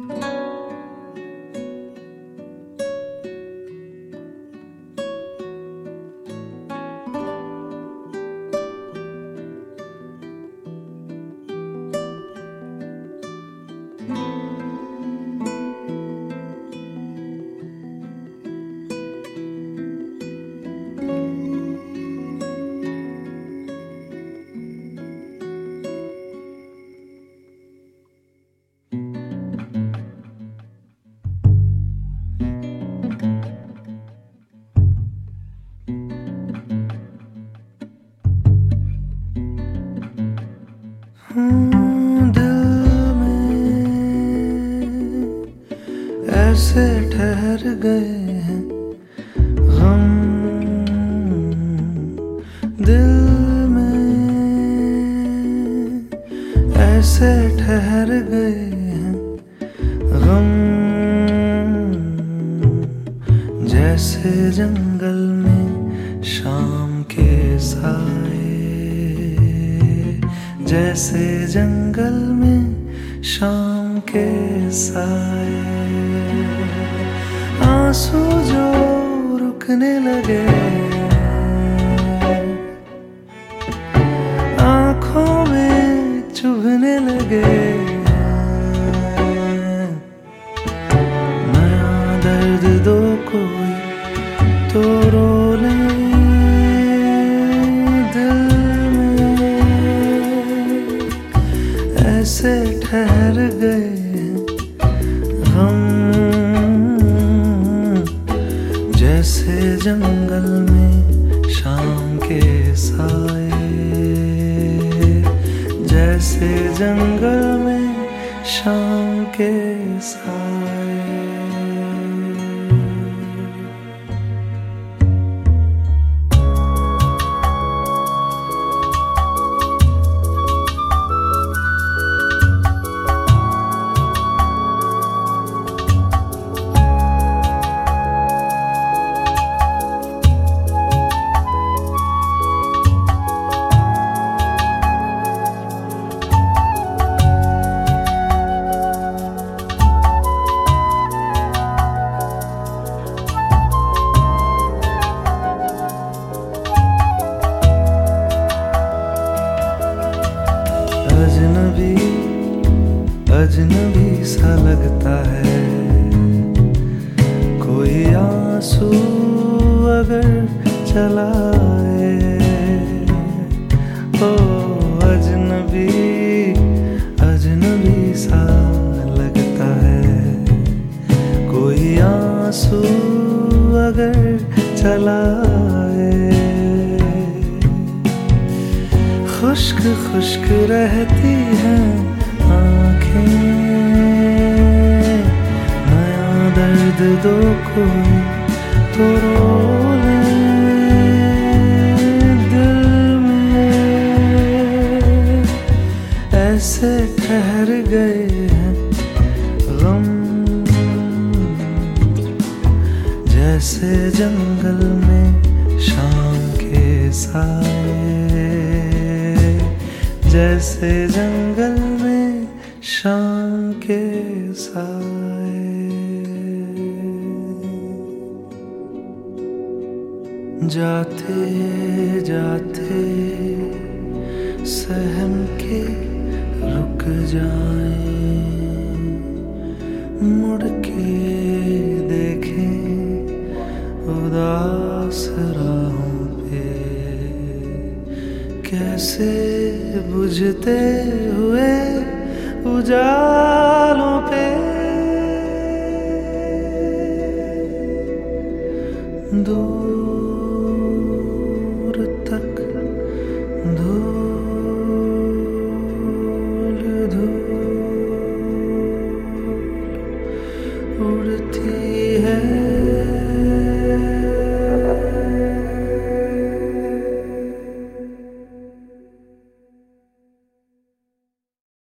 दिल में ऐसे ठहर गए हैं गम, दिल में ऐसे ठहर गए हैं गम, जैसे जंगल में शाम के साए, जैसे जंगल में शाम के साए। आंसू जो रुकने लगे आंखों में चुभने लगे, नया दर्द दो कोई तो रो ले। ऐसे ठहर गए हम, जैसे जंगल में शाम के साए, जैसे जंगल में शाम के साए। अजनबी अजनबी सा लगता है कोई आंसू अगर चलाए। ओ अजनबी अजनबी सा लगता है कोई आंसू अगर चलाए। खुश्क खुश्क रहती हैं आँखें, नया दर्द दो कोई तो रो ले। दिल में ऐसे ठहर गए हैं गम, जैसे जंगल में शाम के साए, जैसे जंगल में शाम के साए। जाते जाते सहम के रुक जाएं, मुड़ के देखें उदास राहों पे, कैसे बुझते हुए उजालों पे। दूर तक धूल धूल उड़ती है।